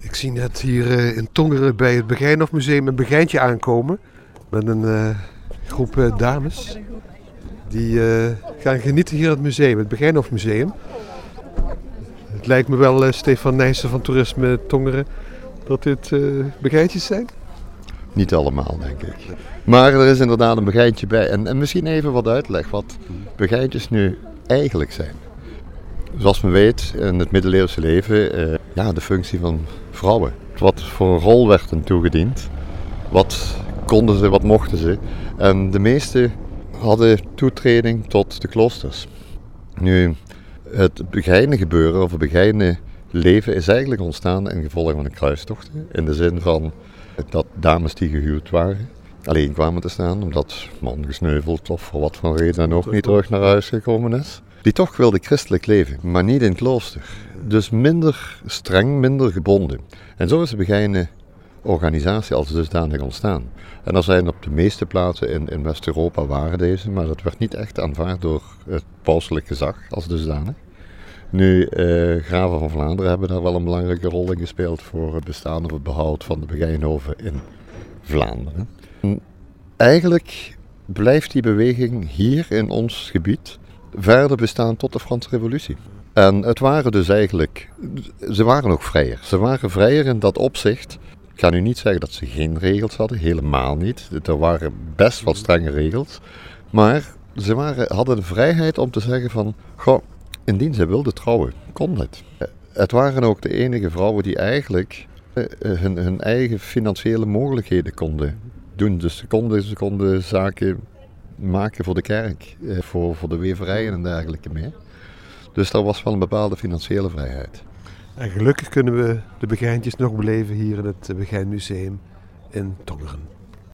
Ik zie net hier in Tongeren bij het Begijnhofmuseum een begijntje aankomen. Met een groep dames. Die gaan genieten hier in het museum, het Begijnhofmuseum. Het lijkt me wel, Stefan Nijssen van Toerisme Tongeren, dat dit begijntjes zijn. Niet allemaal, denk ik. Maar er is inderdaad een begijntje bij. En misschien even wat uitleg wat begijntjes nu eigenlijk zijn. Zoals men weet, in het middeleeuwse leven, de functie van vrouwen. Wat voor een rol werd hen toegediend? Wat konden ze, wat mochten ze? En de meesten hadden toetreding tot de kloosters. Nu, het begijnen gebeuren of het begijnen leven is eigenlijk ontstaan in gevolg van een kruistocht. In de zin van dat dames die gehuwd waren alleen kwamen te staan omdat man gesneuveld of voor wat voor reden dan ook niet terug naar huis gekomen is. Die toch wilden christelijk leven, maar niet in klooster. Dus minder streng, minder gebonden. En zo is de begijnen organisatie als dusdanig ontstaan. En er zijn op de meeste plaatsen in West-Europa waren deze, maar dat werd niet echt aanvaard door het pauselijk gezag als dusdanig. Nu, graven van Vlaanderen hebben daar wel een belangrijke rol in gespeeld voor het bestaan of het behoud van de begijnhoven in Vlaanderen. En eigenlijk blijft die beweging hier in ons gebied verder bestaan tot de Franse Revolutie. En het waren dus eigenlijk, ze waren ook vrijer. Ze waren vrijer in dat opzicht. Ik ga nu niet zeggen dat ze geen regels hadden, helemaal niet. Er waren best wel strenge regels. Maar ze hadden de vrijheid om te zeggen van, goh, indien ze wilden trouwen, kon het. Het waren ook de enige vrouwen die eigenlijk hun eigen financiële mogelijkheden konden doen. Dus ze konden zaken maken voor de kerk, voor de weverijen en dergelijke meer. Dus daar was wel een bepaalde financiële vrijheid. En gelukkig kunnen we de begijntjes nog beleven hier in het Begijnmuseum in Tongeren.